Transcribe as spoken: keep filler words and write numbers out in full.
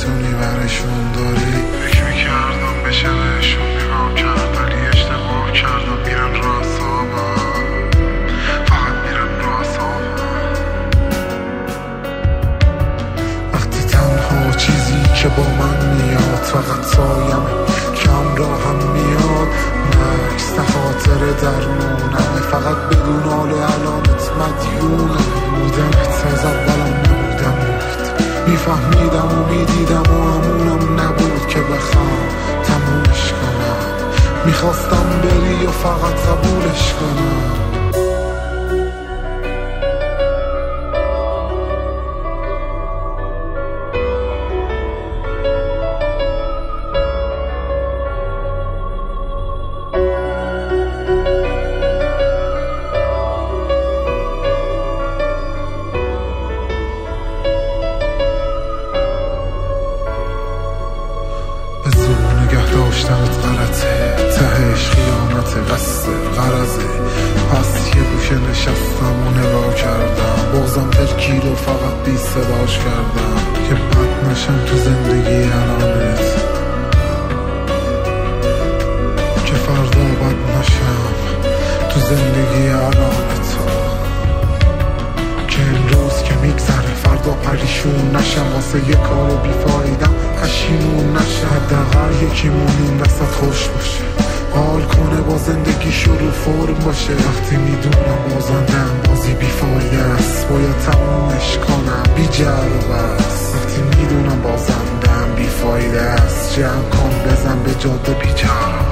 میتونی برشون داری. فکر میکردم بشه بهشون نگاه کرد ولی اشتباه کردم. میرن رو اعصابم، فقط میرن رو اعصابم. وقتی تنها چیزی که با من میاد فقط سایمه که همراهم میاد. نکس خاطر درمونمه، فقط بدون حال الانت مدیونه. بودمت از اولم نبودم محیط، میفهمیدم و میدیدم و همونم نبود که بخوام تمومش کنم. میخواستم بری و فقط قبولش کنم. داشتنت غلطه، تهش خیانته، قصه غرضه. پس یه گوشه نشستم و نگاه کردم، بغزم ترکید و فقط بی صداش کردم که بد نشم تو زندگی الانت، که فردا بد نشم تو زندگی الانت، که امروز که میگذره فردا پریشون نشم واسه یه کارو بیفایدم پشیمون نشم. حداقل یکیمون این وسط خوش باشه، حال کنه با زندگی شروع فرم باشه. وقتی میدونم بازندم بازی بیفایده است باید تمومش کنم بی جرب است. وقتی میدونم بازندم بیفایده است جمع کن بزن به جاده بی جرب.